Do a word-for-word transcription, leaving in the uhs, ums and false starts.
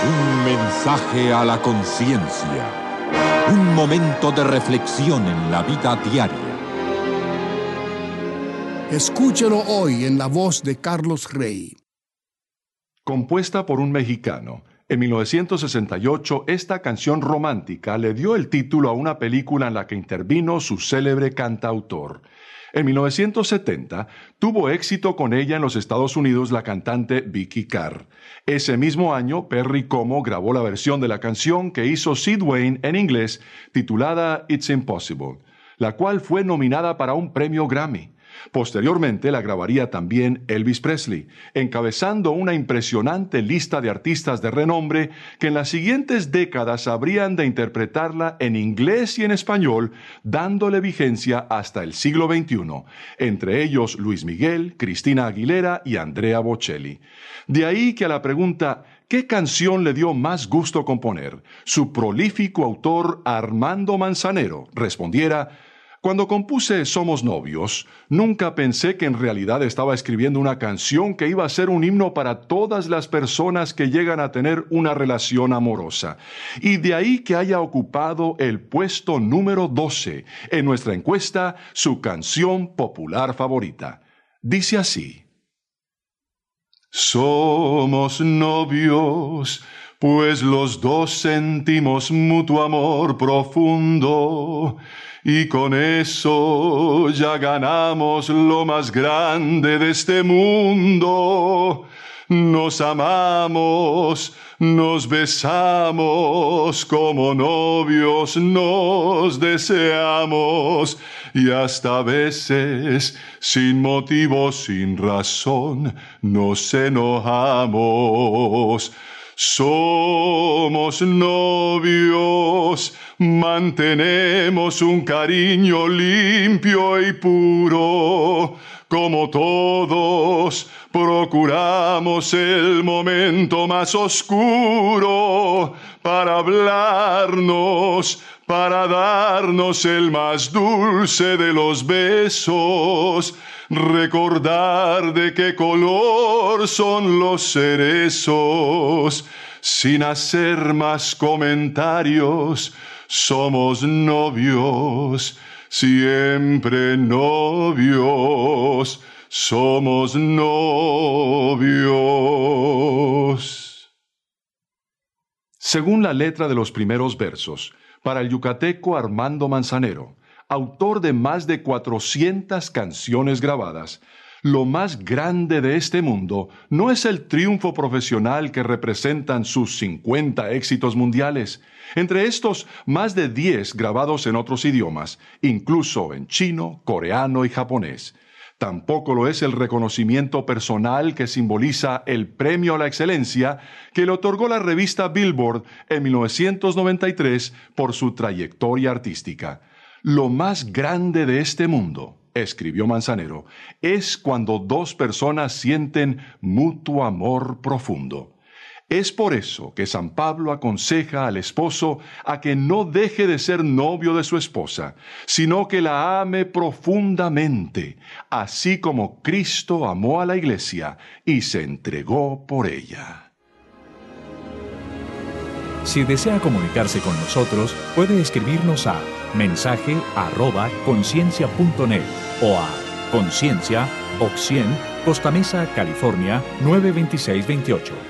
Un mensaje a la conciencia. Un momento de reflexión en la vida diaria. Escúchelo hoy en la voz de Carlos Rey. Compuesta por un mexicano, en mil novecientos sesenta y ocho esta canción romántica le dio el título a una película en la que intervino su célebre cantautor. En mil novecientos setenta tuvo éxito con ella en los Estados Unidos la cantante Vicky Carr. Ese mismo año, Perry Como grabó la versión de la canción que hizo Sid Wayne en inglés, titulada It's Impossible, la cual fue nominada para un premio Grammy. Posteriormente la grabaría también Elvis Presley, encabezando una impresionante lista de artistas de renombre que en las siguientes décadas habrían de interpretarla en inglés y en español, dándole vigencia hasta el siglo veintiuno, entre ellos Luis Miguel, Cristina Aguilera y Andrea Bocelli. De ahí que a la pregunta ¿qué canción le dio más gusto componer?, su prolífico autor Armando Manzanero respondiera: cuando compuse Somos Novios, nunca pensé que en realidad estaba escribiendo una canción que iba a ser un himno para todas las personas que llegan a tener una relación amorosa. Y de ahí que haya ocupado el puesto número doce en nuestra encuesta, su canción popular favorita. Dice así: Somos novios, pues los dos sentimos mutuo amor profundo, y con eso ya ganamos lo más grande de este mundo. Nos amamos, nos besamos, como novios nos deseamos, y hasta a veces, sin motivo, sin razón, nos enojamos. Somos novios, mantenemos un cariño limpio y puro. Como todos, procuramos el momento más oscuro para hablarnos, para darnos el más dulce de los besos, recordar de qué color son los cerezos. Sin hacer más comentarios, somos novios, siempre novios, somos novios. Según la letra de los primeros versos, para el yucateco Armando Manzanero, autor de más de cuatrocientas canciones grabadas, lo más grande de este mundo no es el triunfo profesional que representan sus cincuenta éxitos mundiales, entre estos más de diez grabados en otros idiomas, incluso en chino, coreano y japonés. Tampoco lo es el reconocimiento personal que simboliza el premio a la excelencia que le otorgó la revista Billboard en mil novecientos noventa y tres por su trayectoria artística. Lo más grande de este mundo, escribió Manzanero, es cuando dos personas sienten mutuo amor profundo. Es por eso que San Pablo aconseja al esposo a que no deje de ser novio de su esposa, sino que la ame profundamente, así como Cristo amó a la iglesia y se entregó por ella. Si desea comunicarse con nosotros, puede escribirnos a mensaje arroba conciencia punto net o a Conciencia, Oc cien, Costa Mesa, California nueve dos seis dos ocho.